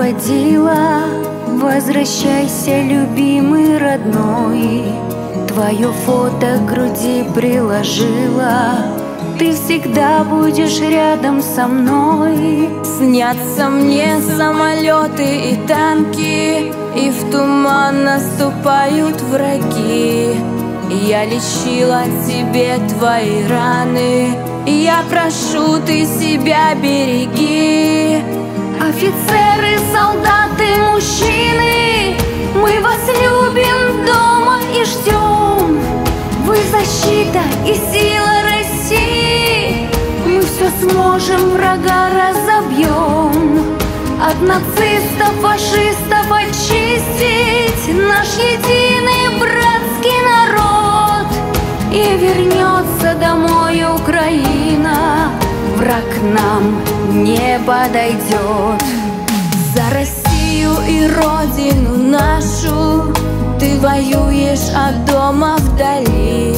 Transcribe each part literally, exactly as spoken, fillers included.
проводила. Возвращайся, любимый, родной. Твое фото к груди приложила. Ты всегда будешь рядом со мной. Снятся мне самолеты и танки, и в туман наступают враги. Я лечила тебе твои раны, я прошу, ты себя береги. Офицеры, солдаты, мужчины, мы вас любим дома и ждем. Вы защита и сила России, мы все сможем, врага разобьем. От нацистов, фашистов очистить наш единый братский народ. И вернется домой Украина, враг нам не подойдет. За Россию и родину нашу ты воюешь от дома вдали.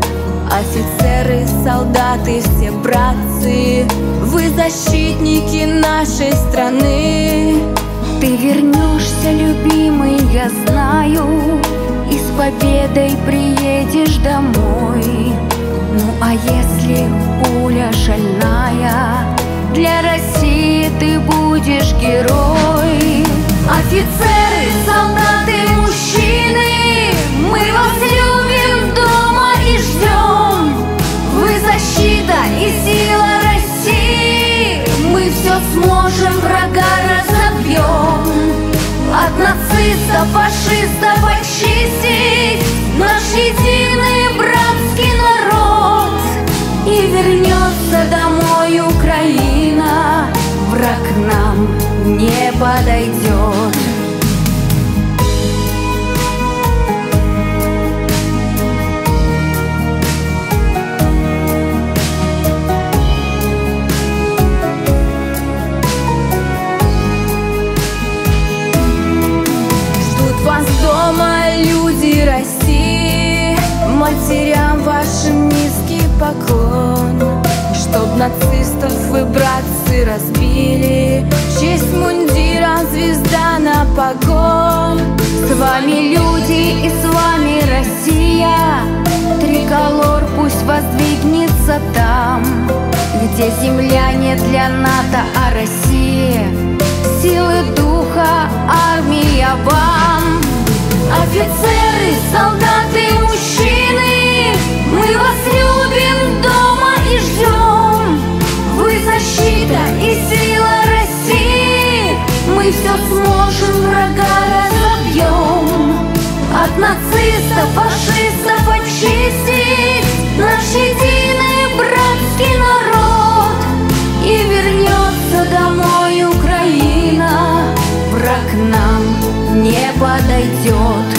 Офицеры, солдаты, все братцы, вы защитники нашей страны. Ты вернешься, любимый, я знаю, и с победой приедешь домой. Ну а если пуля шальная, для России ты будешь герой. Офицеры, солдаты, мужчины, мы вас любим дома и ждем. Вы защита и сила России, мы все сможем, врага разобьем. От нацистов, фашистов очистить наш единый братский народ. И вернется домой Украина, враг нам не подойдет. Ждут вас дома люди России, матерям вашим низкий поклон. Чтоб нацистов вы, братцы, разбили, честь мундира, звезда на погон. С вами люди и с вами Россия, триколор пусть воздвигнется там, где земля не для НАТО, а Россия. Силы духа, армия вам. Офицеры, солдаты, мужчины, мы вас любим дома и ждем. Вы защита и сила России, мы все сможем, врага разобьем. От нацистов, фашистов очистить наш единый братский народ. И вернется домой Украина, враг нам не подойдет.